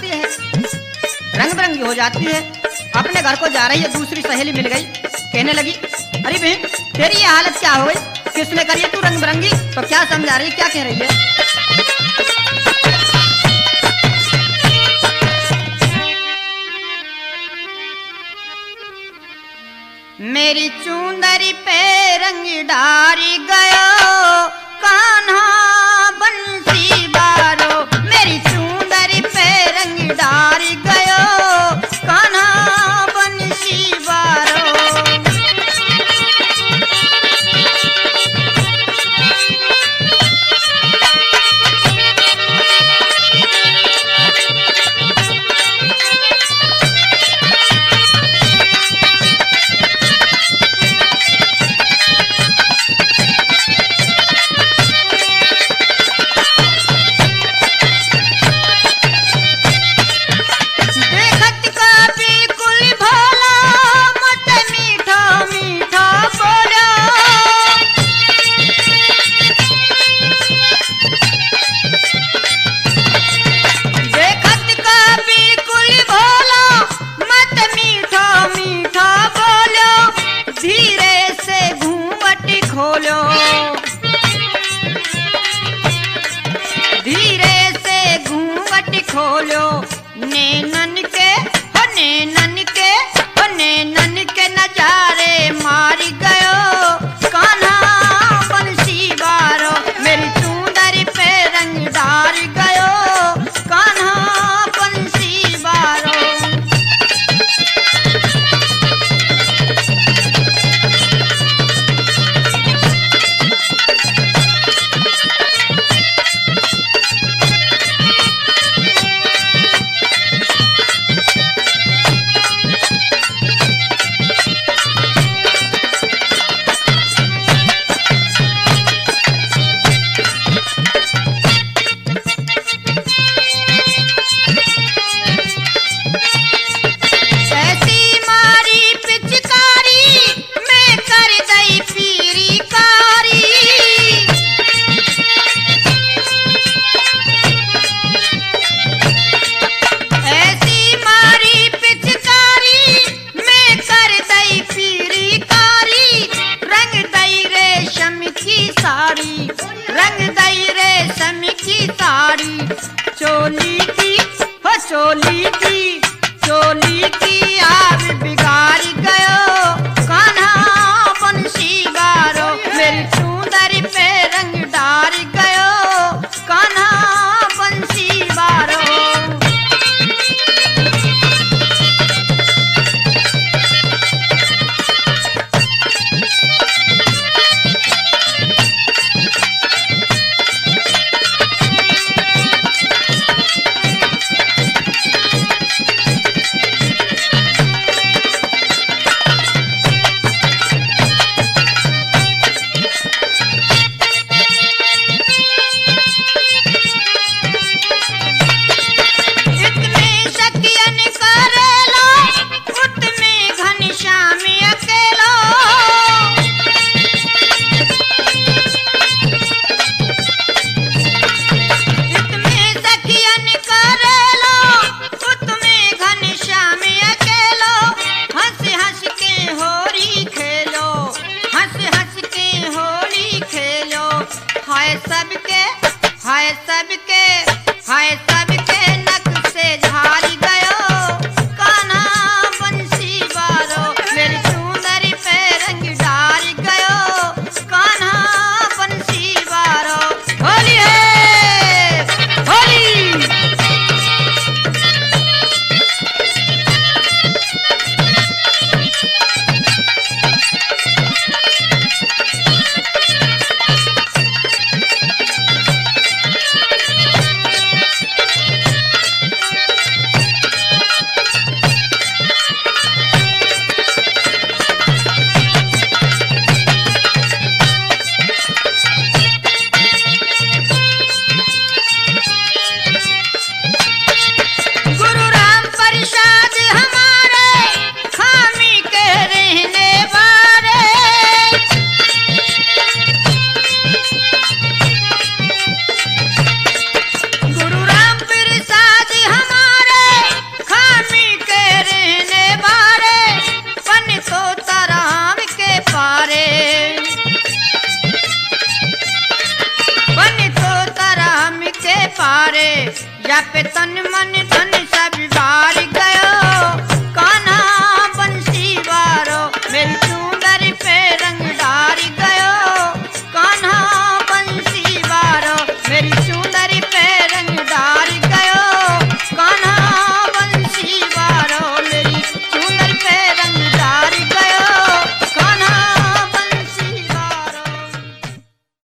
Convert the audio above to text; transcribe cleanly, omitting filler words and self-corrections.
जाती है, रंग बिरंगी हो जाती है। अपने घर को जा रही है, दूसरी सहेली मिल गई, कहने लगी अरे बहन तेरी ये हालत क्या हो गई, किसने करी है तू रंग बिरंगी? तो क्या समझा रही है, क्या कह रही है? मेरी चुंदरी पे रंग डारी गयो कान्हा बंसी बारो, मेरी चुंदरी पे रंग डारी गयो कान्हा बंसी बारो। धीरे से घूंघट खोलो, नैनन के नजारे मार गयो कान्हा बंसी बारो, मेरी चुंदरी पे रंग डार गयो कान्हा बंसी बारो। रंग दई रेशम की साड़ी, चोली की आग बिगाड़ गयो कान्हा बंसी बारो, मेरी चुंदरी पे रंग डार गयो कान्हा बंसी बारो। रे जप तन मन धन सब बार